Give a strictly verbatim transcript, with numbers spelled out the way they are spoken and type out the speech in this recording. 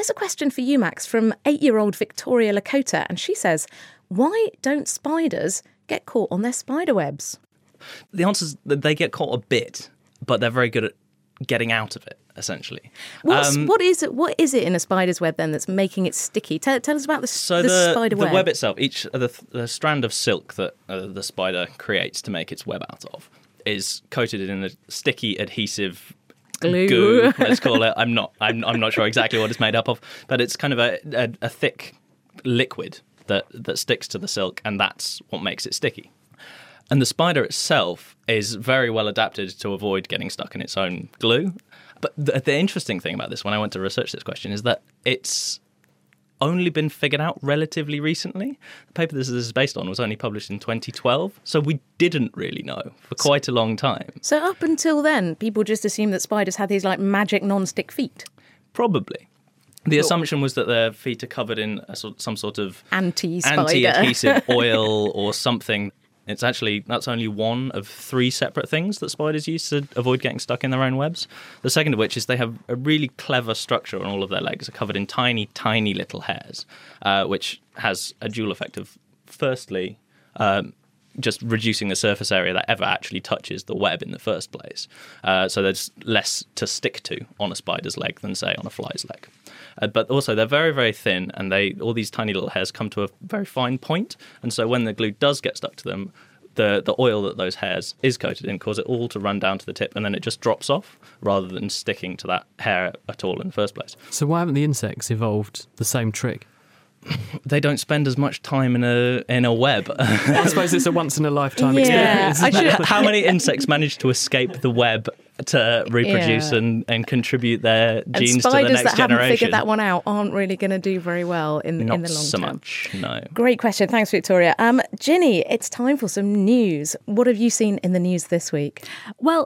here's a question for you, Max, from eight-year-old Victoria Lakota, and she says, why don't spiders get caught on their spider webs? The answer is that they get caught a bit, but they're very good at getting out of it, essentially. What's, Um, what is it? What is it in a spider's web then that's making it sticky? Tell, tell us about the, So the, the, spider the web. web itself, each the, the strand of silk that uh, the spider creates to make its web out of, is coated in a sticky adhesive Glue. goo, let's call it. I'm not. I'm. I'm not sure exactly what it's made up of, but it's kind of a, a, a thick liquid that that sticks to the silk, and that's what makes it sticky. And the spider itself is very well adapted to avoid getting stuck in its own glue. But the, the interesting thing about this, when I went to research this question, is that it's only been figured out relatively recently. The paper this is based on was only published in twenty twelve, so we didn't really know for quite a long time. So up until then, people just assumed that spiders had these like magic non-stick feet. Probably. The assumption was that their feet are covered in a sort, some sort of Anti-spider. anti-adhesive oil or something. It's actually, that's only one of three separate things that spiders use to avoid getting stuck in their own webs. The second of which is they have a really clever structure on all of their legs. They're covered in tiny, tiny little hairs, uh, which has a dual effect of, firstly, um, just reducing the surface area that ever actually touches the web in the first place. Uh, so there's less to stick to on a spider's leg than, say, on a fly's leg. Uh, but also they're very, very thin, and they all these tiny little hairs come to a very fine point. And so when the glue does get stuck to them, the, the oil that those hairs is coated in causes it all to run down to the tip, and then it just drops off rather than sticking to that hair at all in the first place. So why haven't the insects evolved the same trick? They don't spend as much time in a in a web. I suppose it's a once-in-a-lifetime Yeah, experience. I should- How many insects manage to escape the web to reproduce Yeah. and, and contribute their And genes to the spiders next that haven't generation? figured that one out aren't really going to do very well in, Not in the long so term. much, no. Great question. Thanks, Victoria. Um, Ginny, it's time for some news. What have you seen in the news this week? Well,